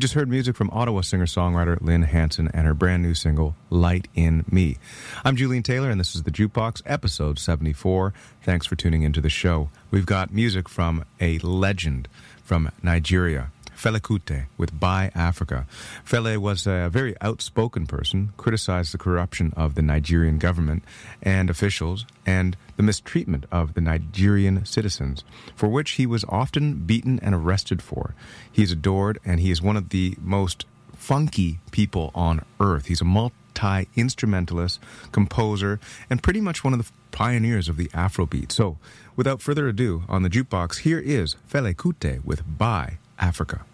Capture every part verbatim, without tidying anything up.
just heard music from Ottawa singer-songwriter Lynn Hanson and her brand new single, Light in Me. I'm Julian Taylor, and this is The Jukebox, episode seventy-four. Thanks for tuning into the show. We've got music from a legend from Nigeria, Fela Kuti, with Buy Africa. Fela was a very outspoken person, criticized the corruption of the Nigerian government and officials and the mistreatment of the Nigerian citizens, for which he was often beaten and arrested for. He is adored, and he is one of the most funky people on earth. He's a multi-instrumentalist, composer, and pretty much one of the pioneers of the Afrobeat. So, without further ado, on the Jukebox, here is Fela Kuti with Buy Africa.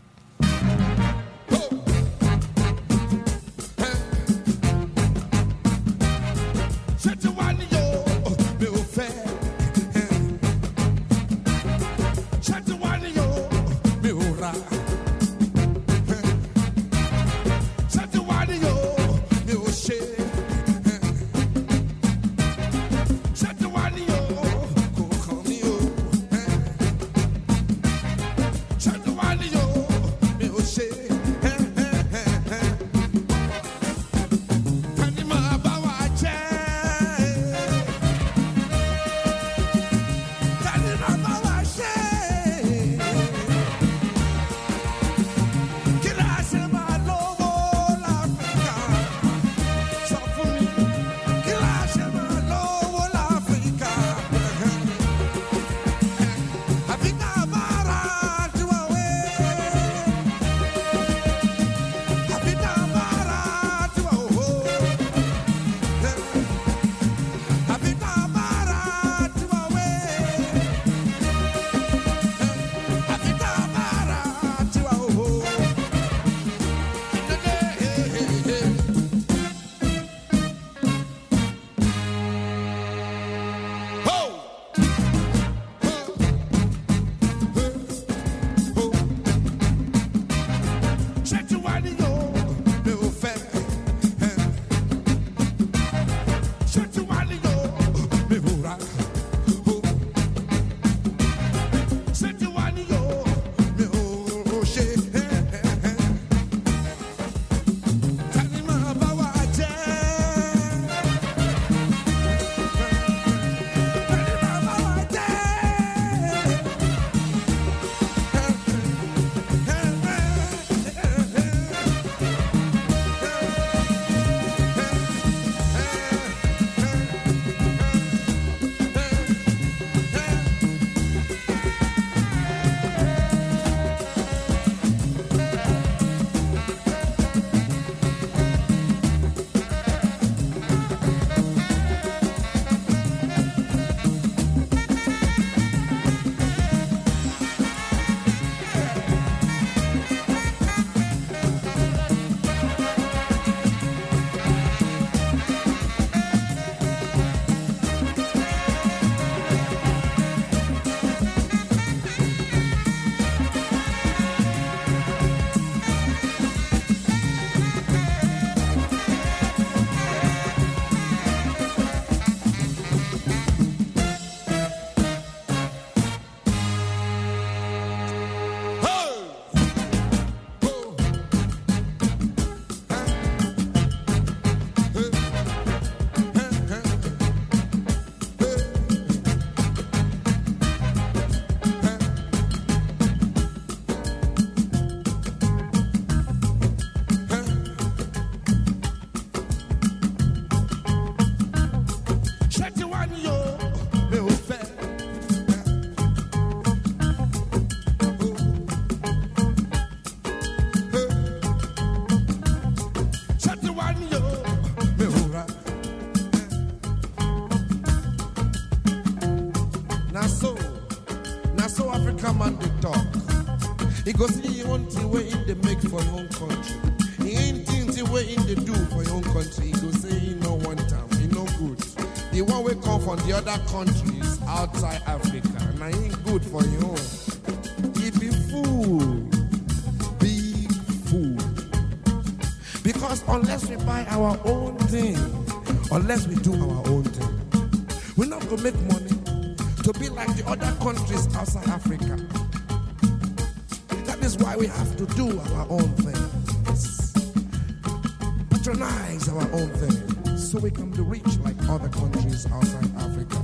Other countries outside Africa, and I ain't good for you. He be fool, big fool. Because unless we buy our own thing, unless we do our own thing, we're not gonna make money to be like the other countries outside Africa. That That is why we have to do our own things. Patronize our own things so we can be rich like other countries outside Africa.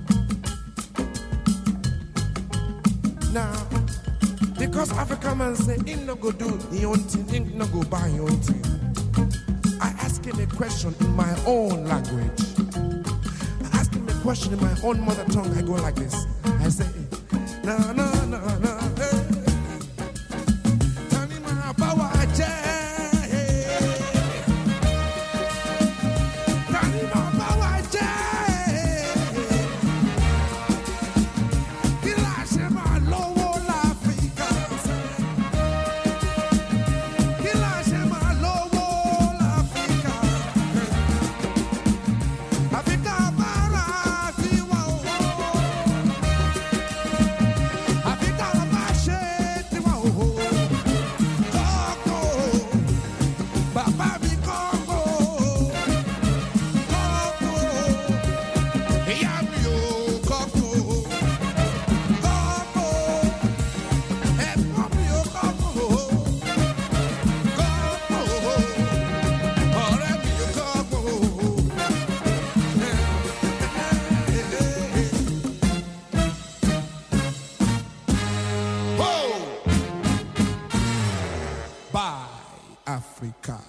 Now, because African man say, "Him no go do his own thing, him no go buy his own thing," I ask him a question in my own language. I ask him a question in my own mother tongue. I go like this. I say, "Na na na na." Africa.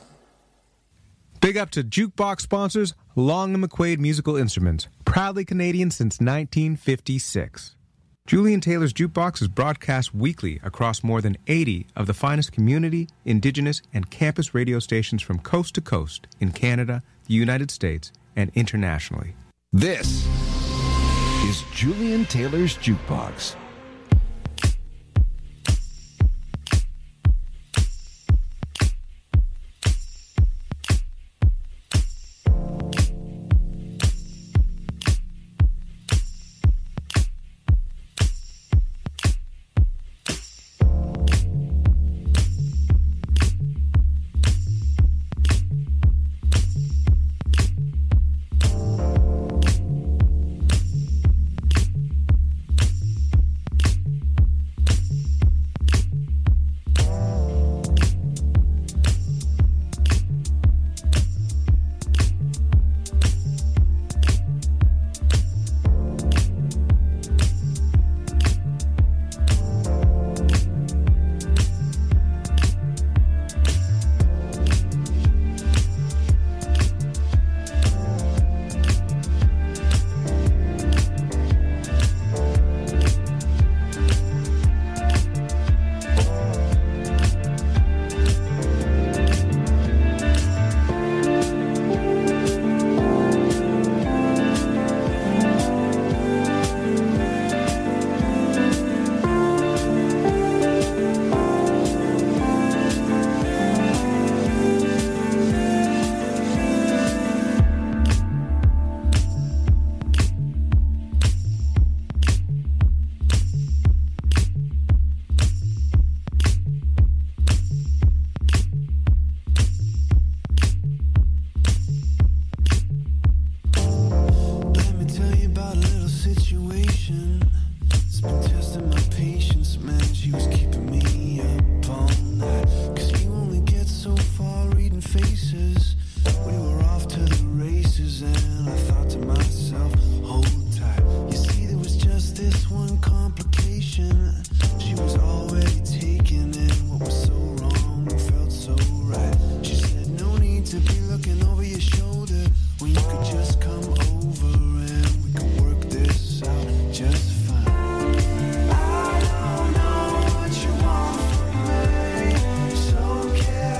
Big up to Jukebox sponsors Long and McQuaid Musical Instruments, proudly Canadian since nineteen fifty-six. Julian Taylor's Jukebox is broadcast weekly across more than eighty of the finest community, indigenous, and campus radio stations from coast to coast in Canada, the United States, and internationally. This is Julian Taylor's Jukebox.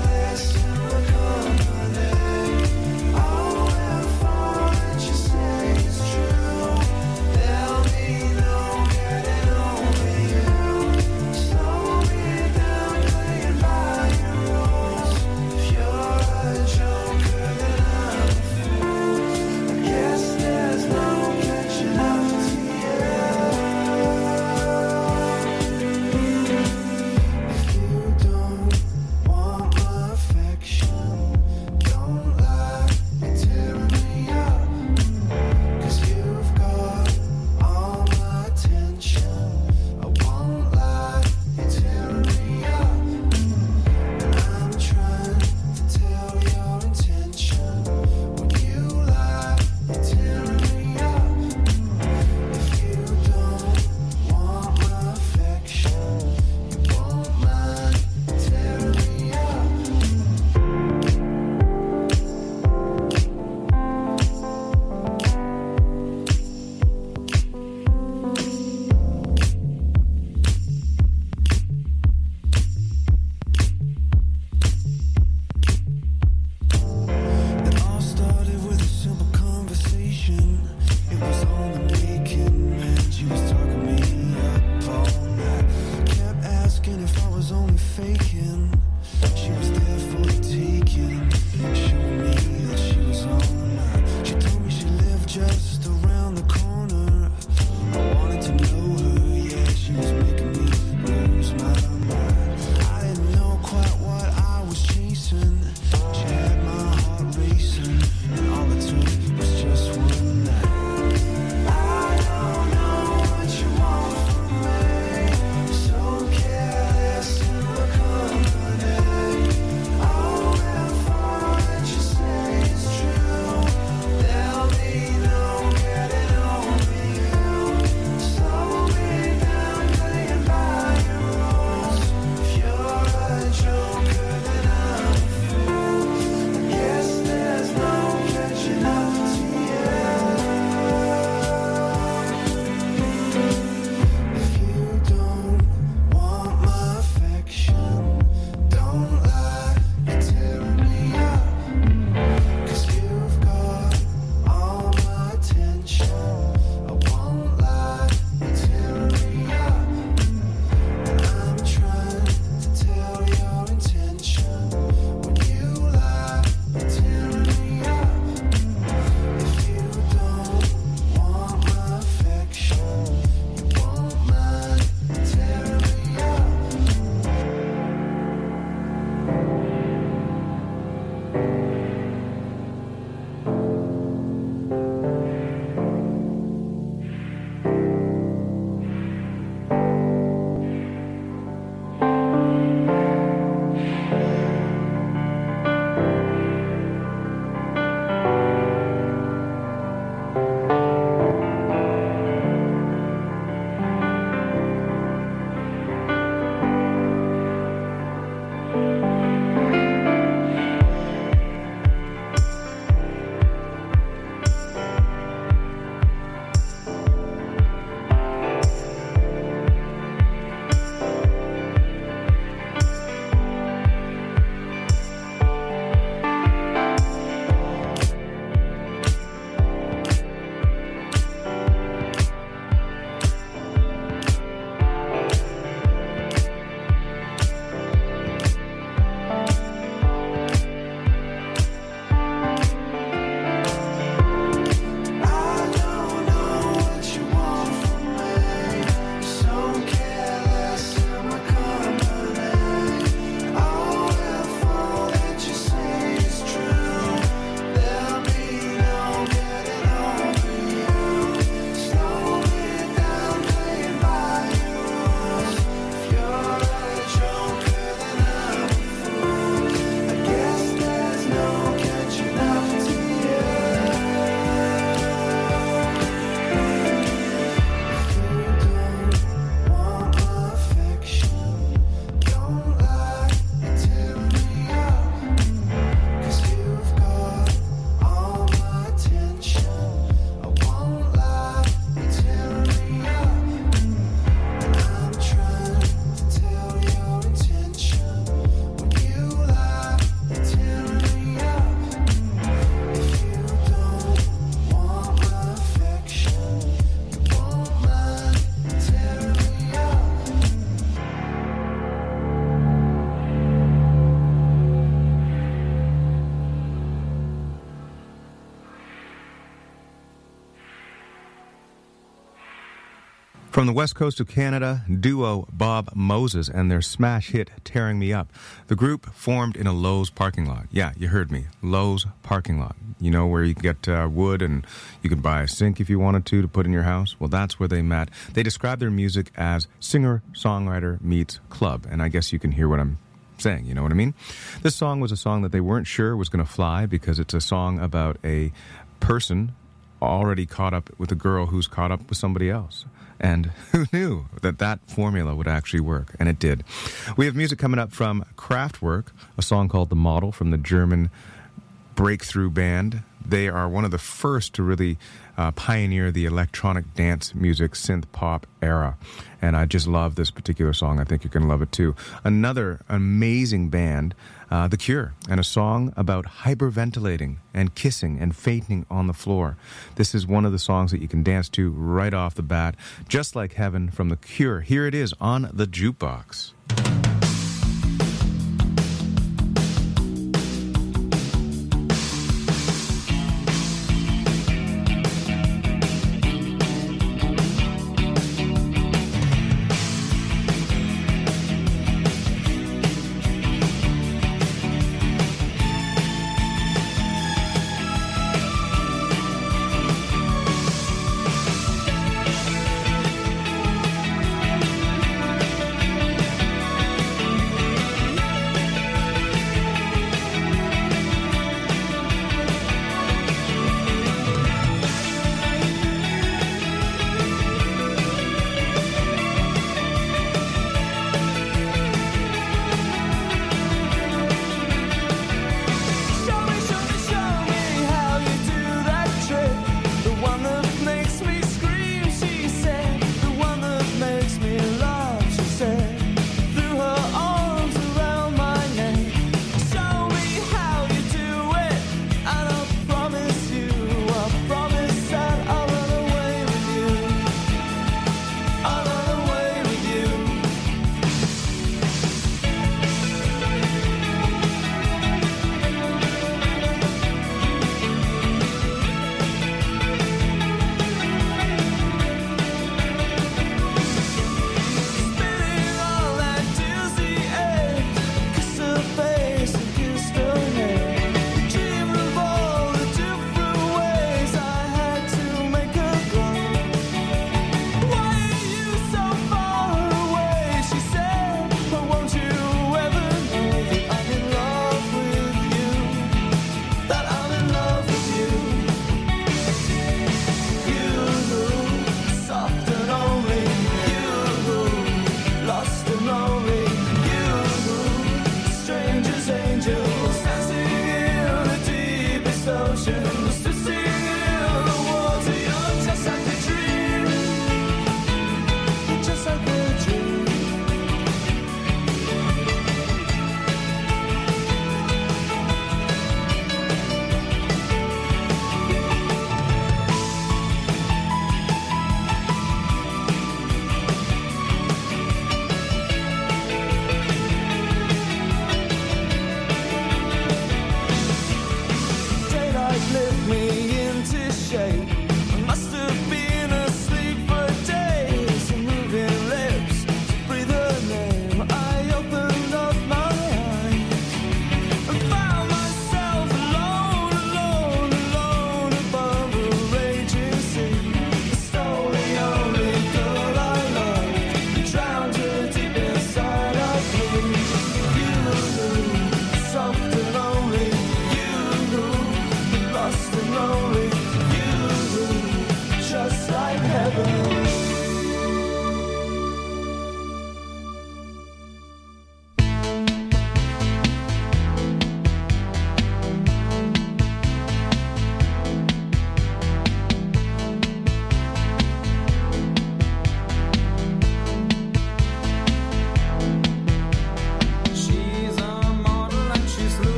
Say From the west coast of Canada, duo Bob Moses and their smash hit Tearing Me Up. The group formed in a Lowe's parking lot. Yeah, you heard me. Lowe's parking lot. You know, where you can get uh, wood and you could buy a sink if you wanted to to put in your house? Well, that's where they met. They describe their music as singer-songwriter meets club. And I guess you can hear what I'm saying, you know what I mean? This song was a song that they weren't sure was going to fly because it's a song about a person already caught up with a girl who's caught up with somebody else. And who knew that that formula would actually work? And it did. We have music coming up from Kraftwerk, a song called The Model from the German breakthrough band. They are one of the first to really uh, pioneer the electronic dance music synth pop era. And I just love this particular song. I think you're going to love it too. Another amazing band, uh, The Cure, and a song about hyperventilating and kissing and fainting on the floor. This is one of the songs that you can dance to right off the bat, just like Heaven from The Cure. Here it is on the Jukebox.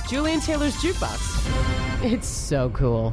Julian Taylor's Jukebox. It's so cool.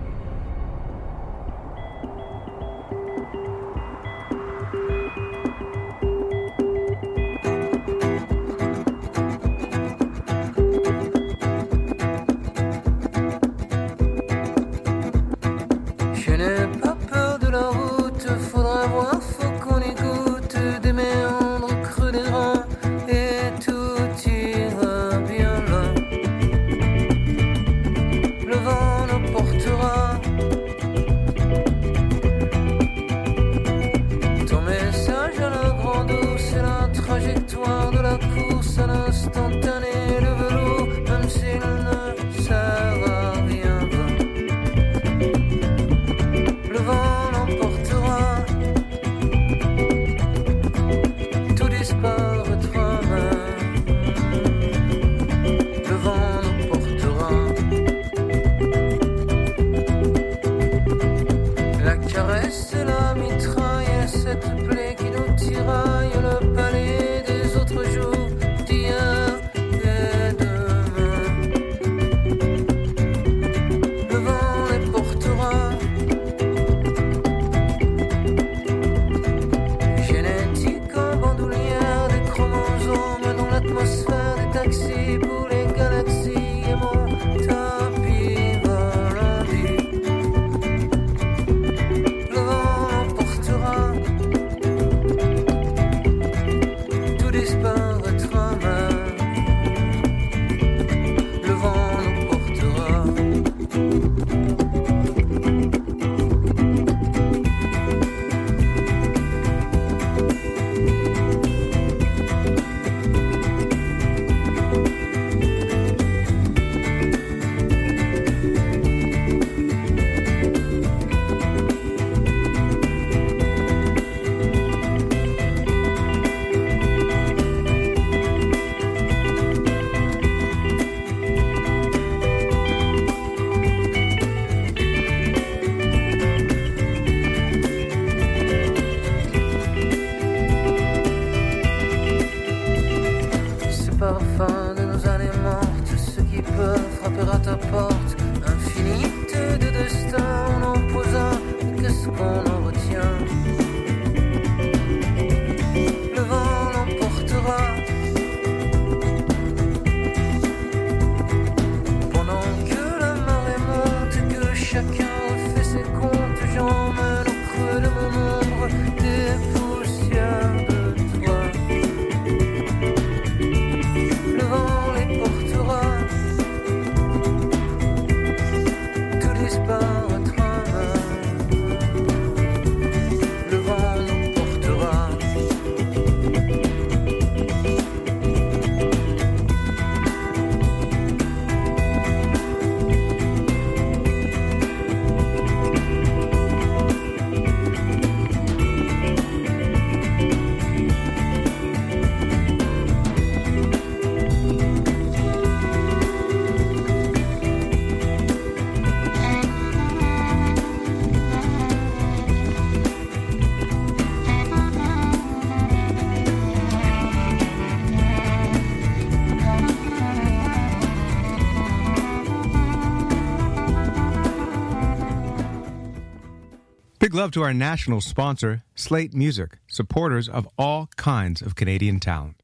Big love to our national sponsor, Slate Music, supporters of all kinds of Canadian talent.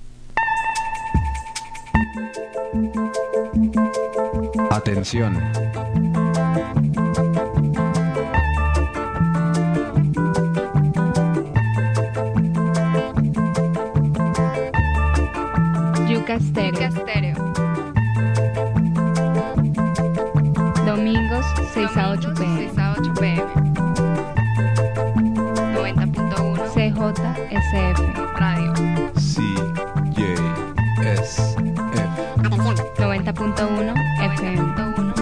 Atención. Yuca Stereo. Domingos seis a ocho p m noventa punto uno C J S F Radio. C J S F noventa punto uno F M.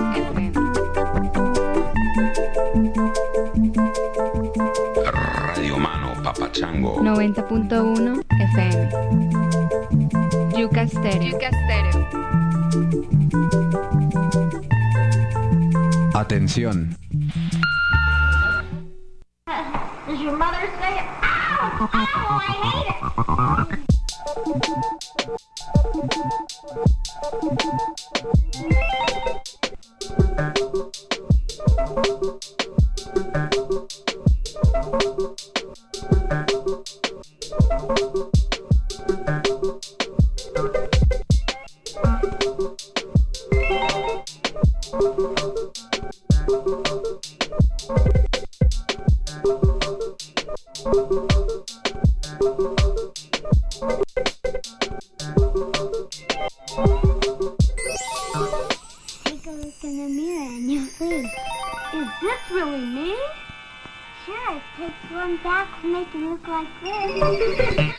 Radio Mano Papachango. noventa punto uno F M. Yuca Stereo. Yuca Stereo. Atención. Does your mother say, ow, ow, I hate it? Take a look in the mirror and you'll see. Is this really me? Sure, it takes one back to make it look like this.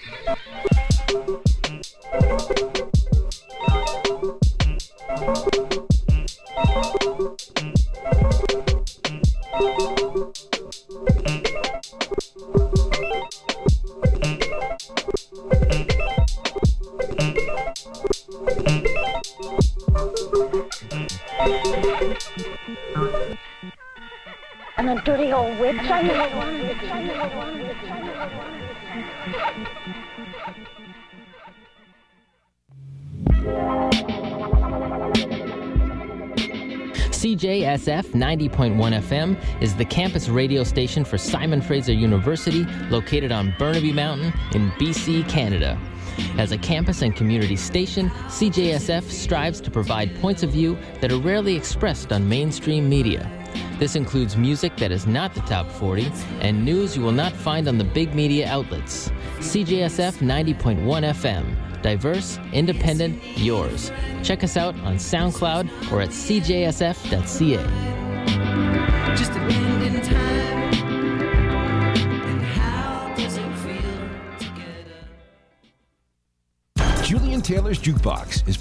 And a dirty old witch. I knew I wanted it. I knew I wanted it. I knew I wanted it. C J S F ninety point one F M is the campus radio station for Simon Fraser University, located on Burnaby Mountain in B C, Canada. As a campus and community station, C J S F strives to provide points of view that are rarely expressed on mainstream media. This includes music that is not the top forty and news you will not find on the big media outlets. C J S F ninety point one F M. Diverse, independent, yours. Check us out on SoundCloud or at c j s f dot c a. Just a bend in time. And how does it feel together? Julian Taylor's Jukebox is